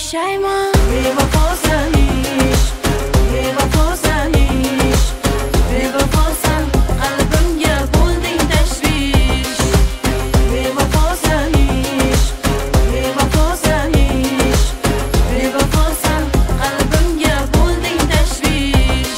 yashayman. Bevafosan ish, bevafosan ish, bevafosan qalbimga bo'lding tashvish. Bevafosan ish, bevafosan ish, bevafosan qalbimga bo'lding tashvish.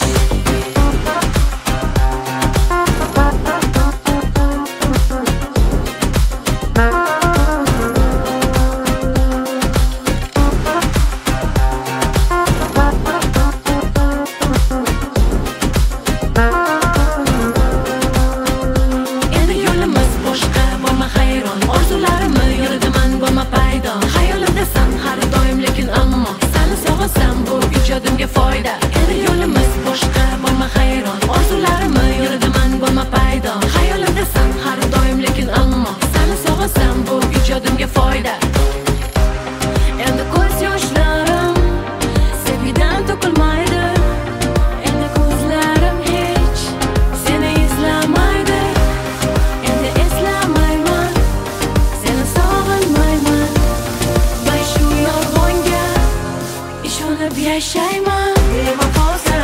Endi yo'limiz boshqa, bo'lma hayron. Orzularimni yuridaman, bo'lma paydo. Xayolimdasan har doim, lekin ammo seni sog'sam bu ijodimga foyda. Endi yo'limiz boshqa, bo'lma hayron. Orzularimni yuridaman, bo'lma paydo. Xayolimdasan har doim, lekin ammo seni sog'sam bu ijodimga foyda. Endi ko'z yoshlarim sevgidan to'kilmaydi. Endi ko'zlarim hech seni izlamaydi. Endi eslamayman, seni sog'inmayman. Va shu yolg'onga ishonib yashayman. Bevafosan